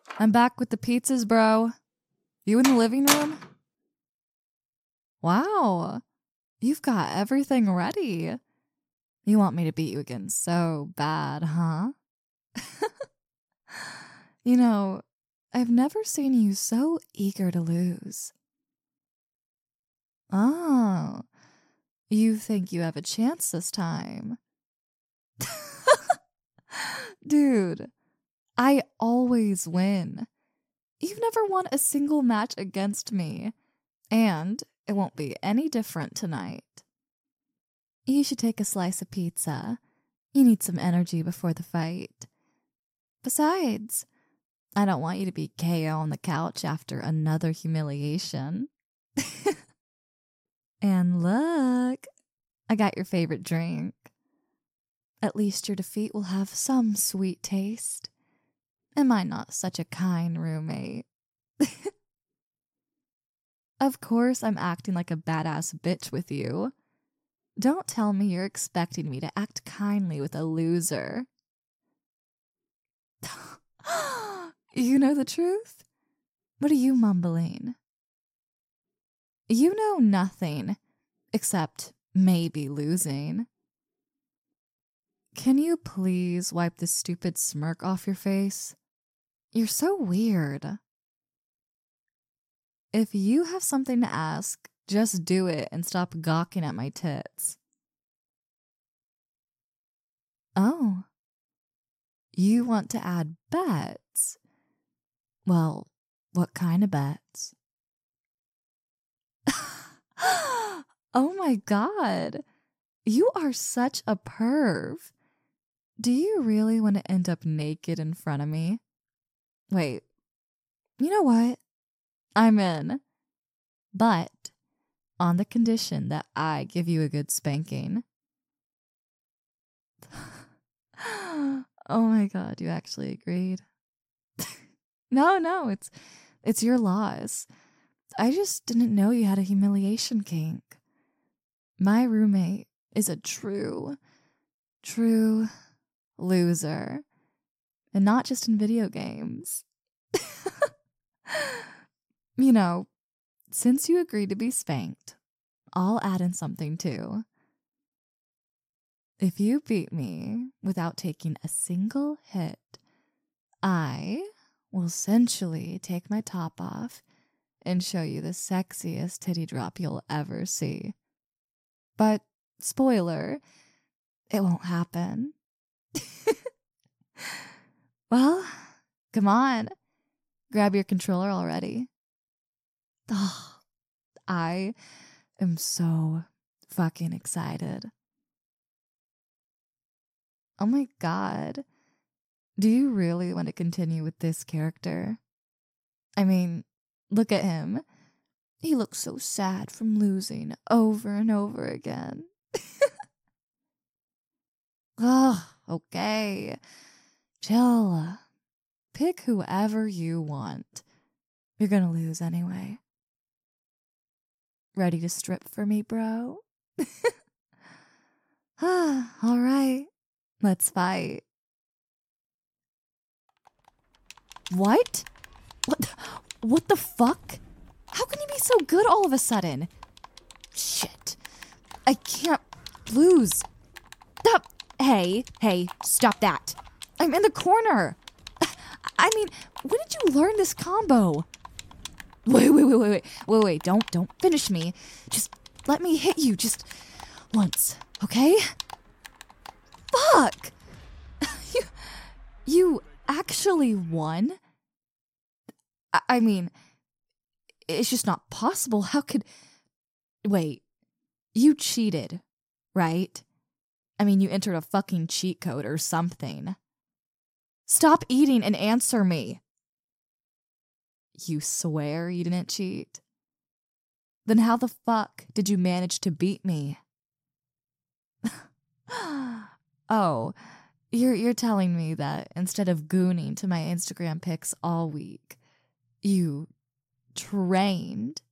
I'm back with the pizzas, bro. You in the living room? Wow. You've got everything ready. You want me to beat you again so bad, huh? You know, I've never seen you so eager to lose. Oh, you think you have a chance this time? Dude, I always win. You've never won a single match against me, and it won't be any different tonight. You should take a slice of pizza. You need some energy before the fight. Besides, I don't want you to be KO on the couch after another humiliation. And look, I got your favorite drink. At least your defeat will have some sweet taste. Am I not such a kind roommate? Of course I'm acting like a badass bitch with you. Don't tell me you're expecting me to act kindly with a loser. You know the truth? What are you mumbling? You know nothing, except maybe losing. Can you please wipe this stupid smirk off your face? You're so weird. If you have something to ask, just do it and stop gawking at my tits. Oh, you want to add bets? Well, what kind of bets? Oh my God, you are such a perv. Do you really want to end up naked in front of me? Wait, you know what? I'm in. But on the condition that I give you a good spanking. Oh my God, you actually agreed. No, it's your loss. I just didn't know you had a humiliation kink. My roommate is a true loser. And not just in video games. You know, since you agreed to be spanked, I'll add in something too. If you beat me without taking a single hit, I will sensually take my top off and show you the sexiest titty drop you'll ever see. But, spoiler, it won't happen. Well, come on. Grab your controller already. Oh, I am so fucking excited. Oh my God. Do you really want to continue with this character? I mean, look at him. He looks so sad from losing over and over again. Ugh, okay. Chill. Pick whoever you want. You're gonna lose anyway. Ready to strip for me, bro? All right. Let's fight. What? What the fuck? How can you be so good all of a sudden? Shit. I can't lose. Stop. Hey, stop that. I'm in the corner. I mean, when did you learn this combo? Wait. Don't finish me. Just let me hit you just once, okay? Fuck! You actually won? I mean, it's just not possible. How could... Wait, you cheated, right? I mean, you entered a fucking cheat code or something. Stop eating and answer me. You swear you didn't cheat? Then how the fuck did you manage to beat me? Oh, you're telling me that instead of gooning to my Instagram pics all week, you trained?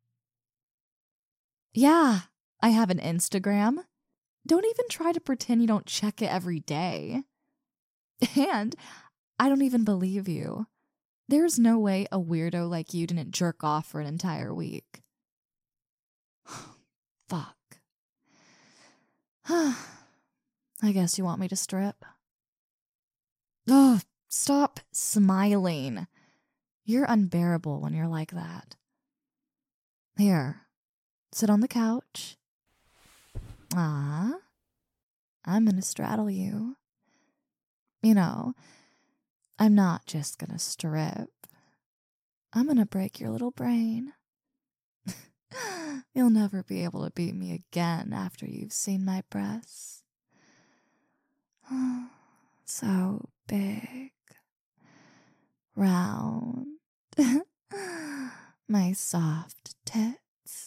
Yeah, I have an Instagram. Don't even try to pretend you don't check it every day. And I don't even believe you. There's no way a weirdo like you didn't jerk off for an entire week. Fuck. I guess you want me to strip? Ugh, stop smiling. You're unbearable when you're like that. Here, sit on the couch. I'm gonna straddle you. You know, I'm not just gonna strip. I'm gonna break your little brain. You'll never be able to beat me again after you've seen my breasts. So big. Round. My soft tits.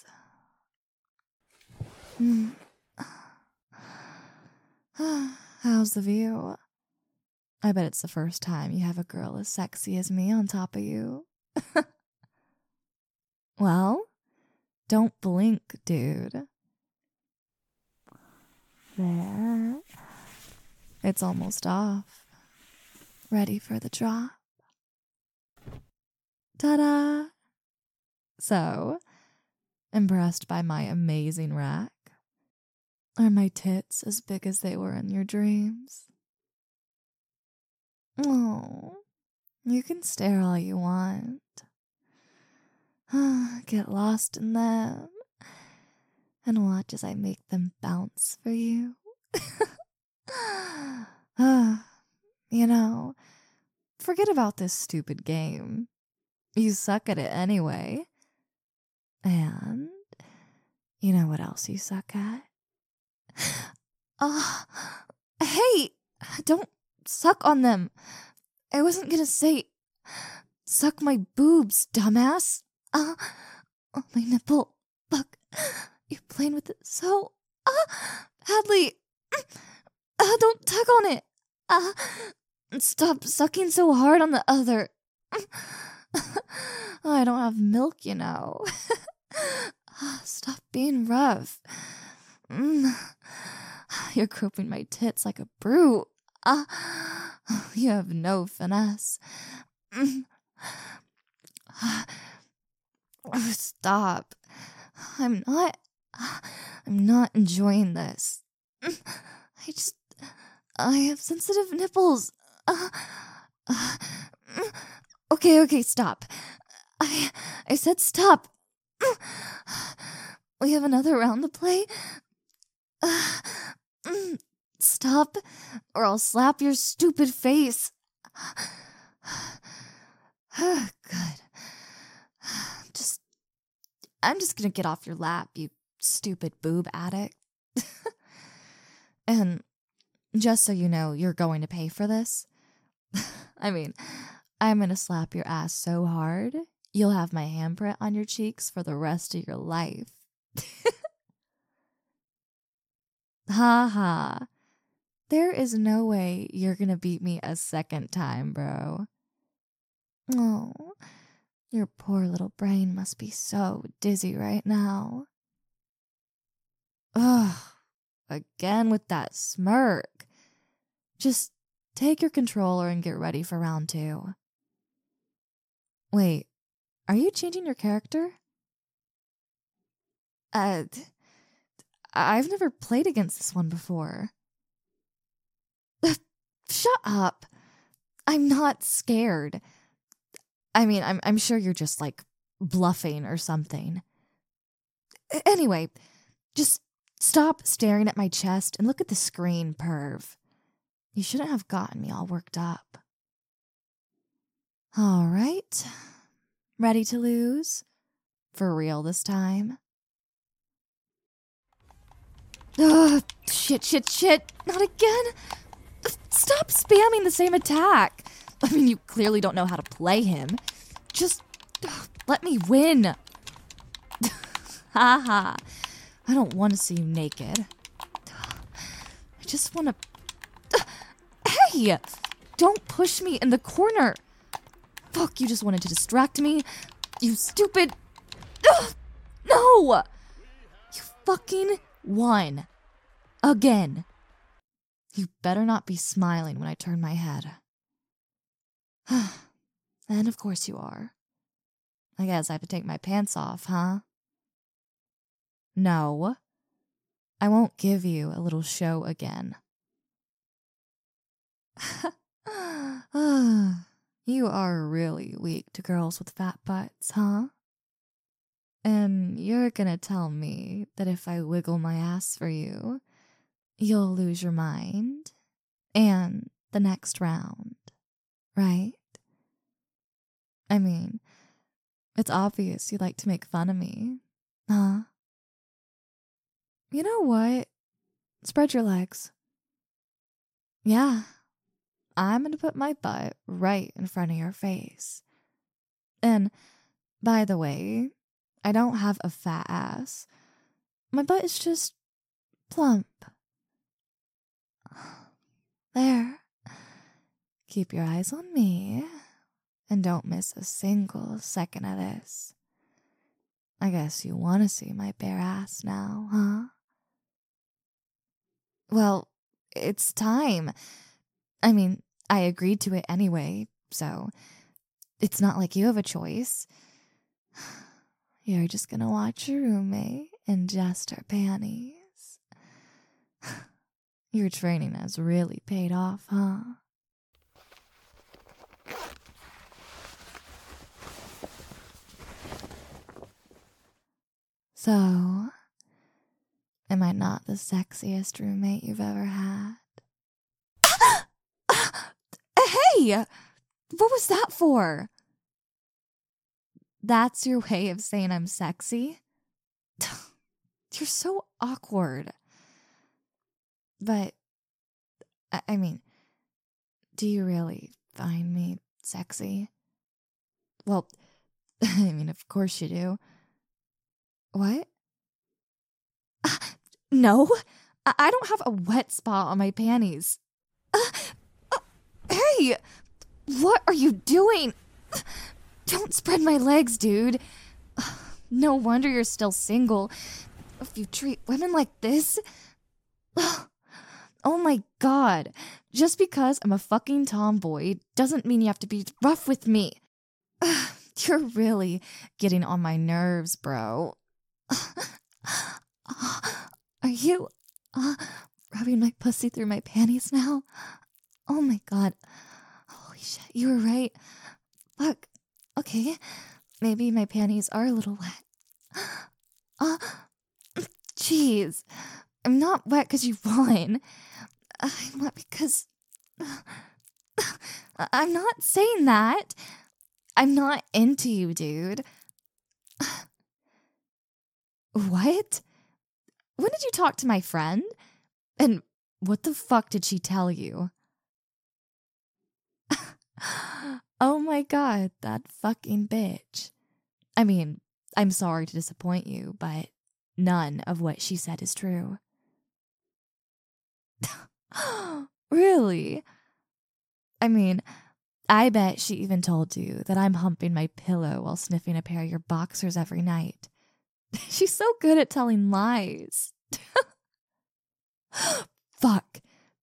How's the view? I bet it's the first time you have a girl as sexy as me on top of you. Well, don't blink, dude. There. It's almost off. Ready for the drop. Ta-da! So, impressed by my amazing rack? Are my tits as big as they were in your dreams? Oh, you can stare all you want. Get lost in them and watch as I make them bounce for you. You know, forget about this stupid game. You suck at it anyway. And you know what else you suck at? Hey, don't suck on them. I wasn't gonna say suck my boobs, dumbass. My nipple. Look, you're playing with it so badly. Don't tug on it. Stop sucking so hard on the other. I don't have milk, you know. Stop being rough. You're groping my tits like a brute. You have no finesse. Stop. I'm not enjoying this. I have sensitive nipples. Okay, stop. I said stop. We have another round to play. Stop, or I'll slap your stupid face. Good. I'm just gonna get off your lap, you stupid boob addict. And just so you know, you're going to pay for this. I mean, I'm gonna slap your ass so hard, you'll have my handprint on your cheeks for the rest of your life. Ha ha. There is no way you're gonna beat me a second time, bro. Oh, your poor little brain must be so dizzy right now. Ugh, again with that smirk. Just take your controller and get ready for round 2. Wait, are you changing your character? I've never played against this one before. Shut up. I'm not scared. I mean, I'm sure you're just like bluffing or something. Anyway, just stop staring at my chest and look at the screen, perv. You shouldn't have gotten me all worked up. All right. Ready to lose? For real this time? Ugh, shit. Not again. Stop spamming the same attack. I mean, you clearly don't know how to play him. Just let me win. Haha. I don't want to see you naked. I just want to... Hey! Don't push me in the corner. Fuck, you just wanted to distract me. You stupid... No! You fucking won. Again. You better not be smiling when I turn my head. Then of course you are. I guess I have to take my pants off, huh? No. I won't give you a little show again. You are really weak to girls with fat butts, huh? And you're gonna tell me that if I wiggle my ass for you, you'll lose your mind and the next round, right? I mean, it's obvious you like to make fun of me, huh? You know what? Spread your legs. Yeah, I'm gonna put my butt right in front of your face. And by the way, I don't have a fat ass. My butt is just plump. There. Keep your eyes on me and don't miss a single second of this. I guess you want to see my bare ass now, huh? Well, it's time. I mean, I agreed to it anyway, so it's not like you have a choice. You're just gonna watch your roommate ingest her panties. Your training has really paid off, huh? So, am I not the sexiest roommate you've ever had? Hey! What was that for? That's your way of saying I'm sexy? You're so awkward. But, I mean, do you really find me sexy? Well, I mean, of course you do. What? No, I don't have a wet spot on my panties. Hey! What are you doing? Don't spread my legs, dude. No wonder you're still single. If you treat women like this... Oh my god. Just because I'm a fucking tomboy doesn't mean you have to be rough with me. You're really getting on my nerves, bro. Are you rubbing my pussy through my panties now? Oh my god. Holy shit, you were right. Fuck. Okay. Maybe my panties are a little wet. Jeez. I'm not wet because you won. I'm wet because... I'm not saying that. I'm not into you, dude. What? When did you talk to my friend? And what the fuck did she tell you? Oh my god, that fucking bitch. I mean, I'm sorry to disappoint you, but none of what she said is true. Really? I mean, I bet she even told you that I'm humping my pillow while sniffing a pair of your boxers every night. She's so good at telling lies. Fuck.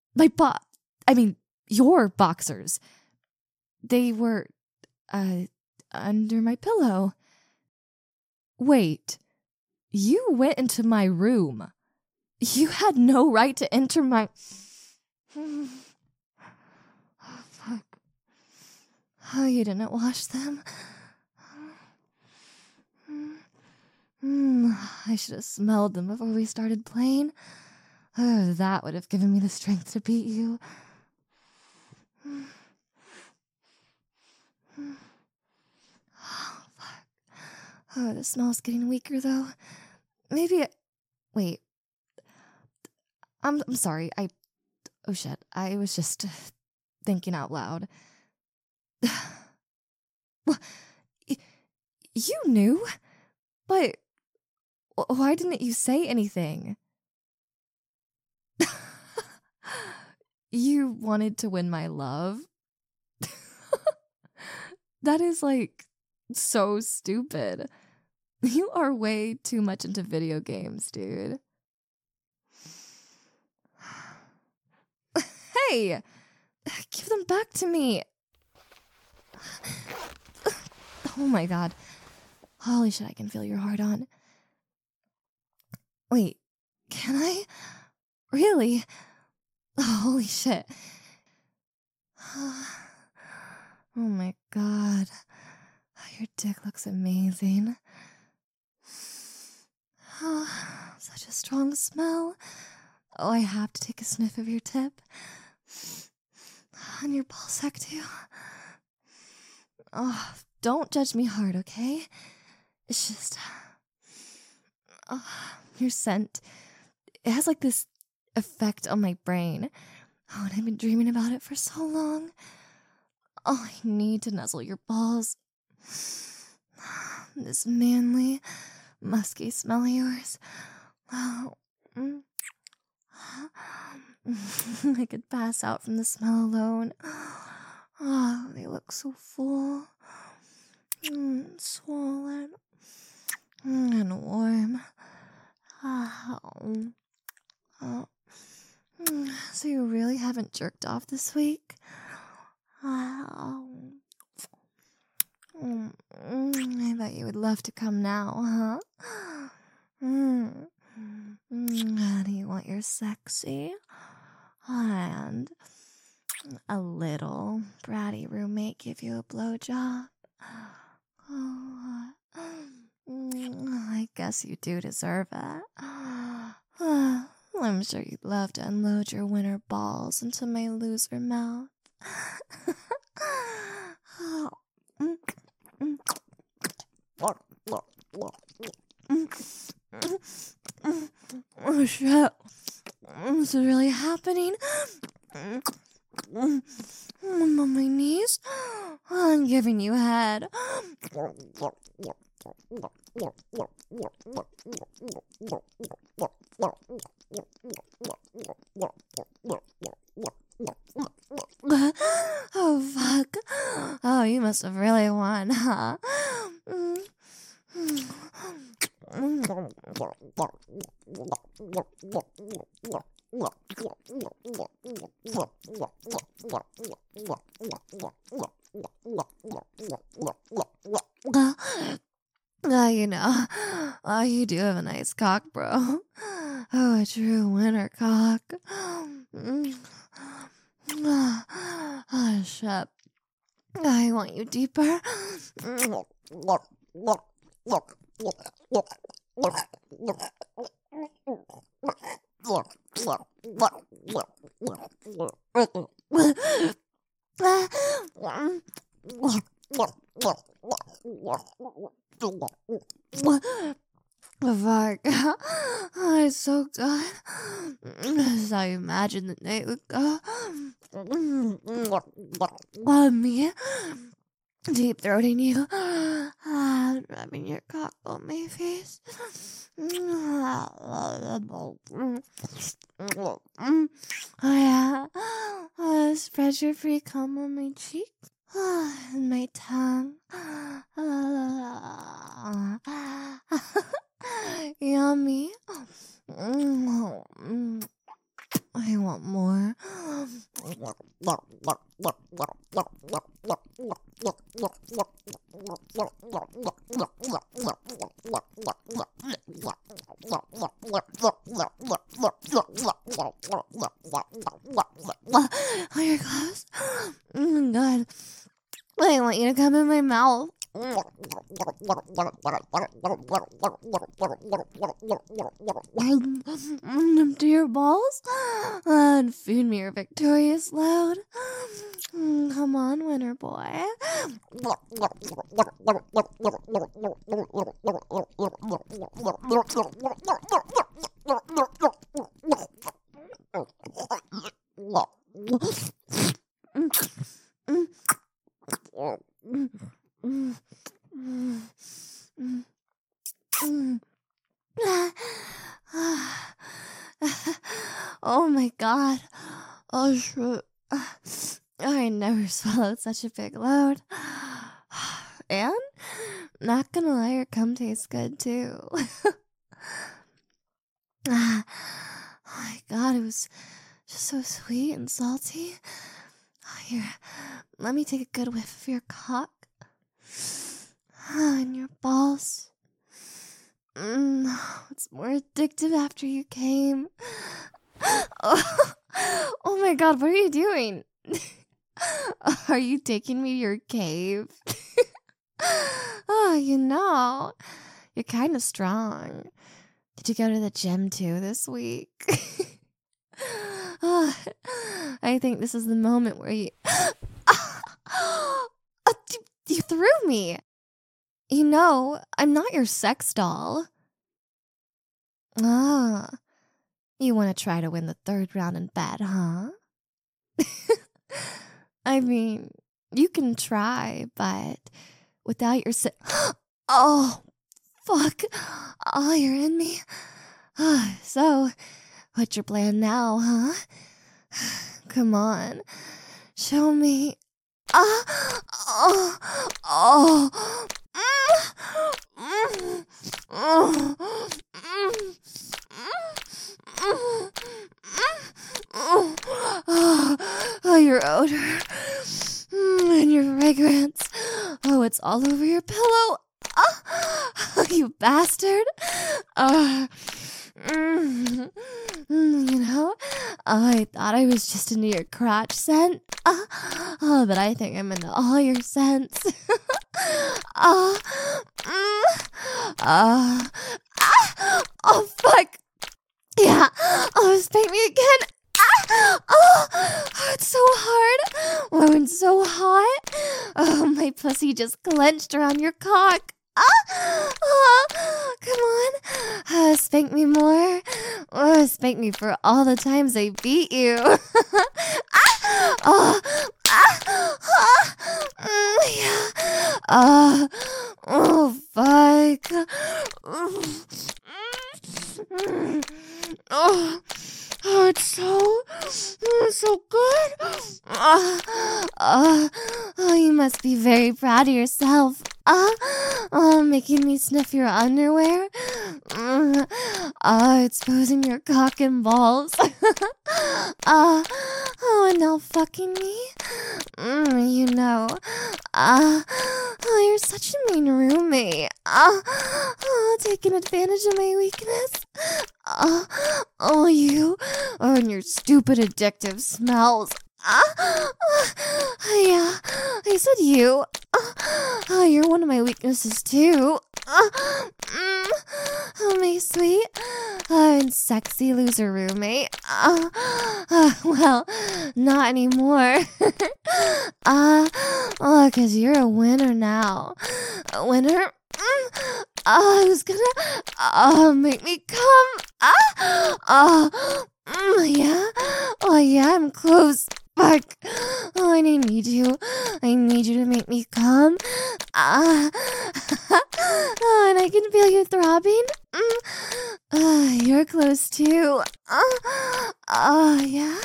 Your boxers. They were, under my pillow. Wait. You went into my room. You had no right to enter my... Oh, fuck. Oh, you didn't wash them? I should have smelled them before we started playing. Oh, that would have given me the strength to beat you. Oh, fuck. Oh, the smell's getting weaker, though. Wait. I'm sorry. Oh, shit. I was just thinking out loud. Well, you knew? But why didn't you say anything? You wanted to win my love? That is, like, so stupid. You are way too much into video games, dude. Hey! Give them back to me! Oh my god. Holy shit, I can feel your heart on. Wait, can I? Really? Oh, holy shit. Oh my god. Your dick looks amazing. Oh, such a strong smell. Oh, I have to take a sniff of your tip. And your ballsack too. Oh, don't judge me hard, okay? It's just... Oh, your scent. It has like this effect on my brain. Oh, and I've been dreaming about it for so long. Oh, I need to nuzzle your balls. This manly, musky smell of yours. Oh, I could pass out from the smell alone. Oh, they look so full, swollen, and warm. Oh. So you really haven't jerked off this week? I bet you would love to come now, huh? How do you want your sexy and a little bratty roommate give you a blowjob? Oh, I guess you do deserve it. I'm sure you'd love to unload your winter balls into my loser mouth. Oh shit. This is really happening. I'm on my knees. I'm giving you head. Oh, fuck. Oh, you must have really won, huh? You know, you do have a nice cock, bro. Oh, a true winner cock. Oh, shit. I want you deeper. Fuck. Oh, it's so good. This is how you imagine the night would go. Me deep throating you, rubbing your cock on my face. Yeah. Spread your free cum on my cheek. And my tongue. Yummy. I want more. Oh, you're close. God. I want you to come in my mouth. Empty your balls and feed me your victorious load. Come on, winner boy. Oh my god. Oh shit. I never swallowed such a big load. And, not gonna lie, your cum tastes good too. Oh my god, it was just so sweet and salty. Here, let me take a good whiff of your cock. And your balls. It's more addictive after you came. Oh, oh my god, what are you doing? Are you taking me to your cave? Oh, you're kind of strong. Did you go to the gym too this week? Oh, I think this is the moment where you... You threw me. I'm not your sex doll. Ah, you want to try to win the third round in bed, huh? I mean, you can try, but without your Oh, fuck. Oh, you're in me. So, what's your plan now, huh? Come on. Show me. Oh, oh, oh, your odor and your fragrance. Oh, it's all over your pillow. Oh, you bastard. I thought I was just into your crotch scent. But I think I'm into all your scents. Oh, fuck. Yeah. Oh, spank me again. Oh, it's so hard. Oh, it's so hot. Oh, my pussy just clenched around your cock. Come on. Spank me more. Spank me for all the times I beat you. Yeah. Oh, fuck. Oh, it's so good. Oh, you must be very proud of yourself. Making me sniff your underwear. Exposing your cock and balls. And now fucking me. You're such a mean roommate. Taking advantage of my weakness. You and your stupid addictive smells. Yeah, I said you. You're one of my weaknesses too. My sweet and sexy loser roommate. Well, not anymore. 'Cause you're a winner now. A winner? Who's gonna make me come? Yeah. Oh yeah, I'm close. Fuck. Oh, and I need you. I need you to make me come. And I can feel you throbbing. You're close too. Yeah.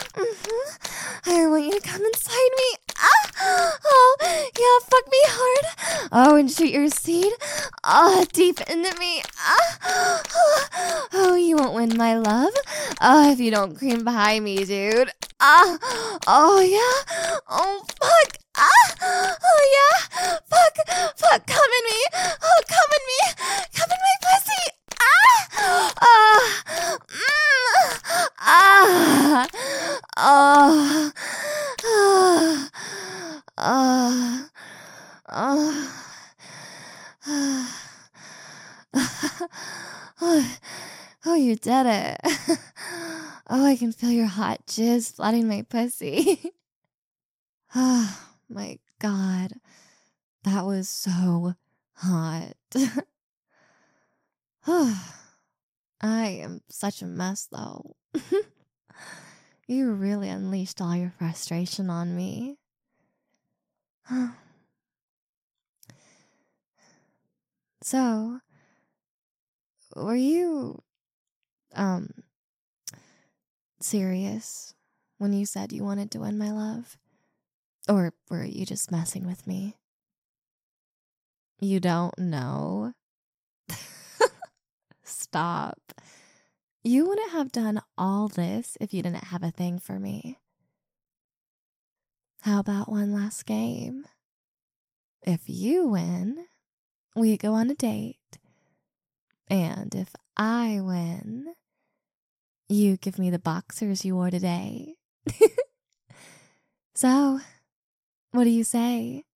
I want you to come inside me. Oh, yeah, fuck me hard. Oh, and shoot your seed. Deep into me. Oh, you won't win my love. If you don't cream behind me, dude. Oh, yeah. Oh, fuck. Oh, yeah. Fuck, come in me. Oh, come in me. Come in my pussy. Oh, you did it. Oh, I can feel your hot jizz flooding my pussy. Oh, my God. That was so hot. I am such a mess, though. You really unleashed all your frustration on me. So, were you, serious when you said you wanted to win my love? Or were you just messing with me? You don't know? Stop. You wouldn't have done all this if you didn't have a thing for me. How about one last game? If you win, we go on a date. And if I win, you give me the boxers you wore today. So, what do you say?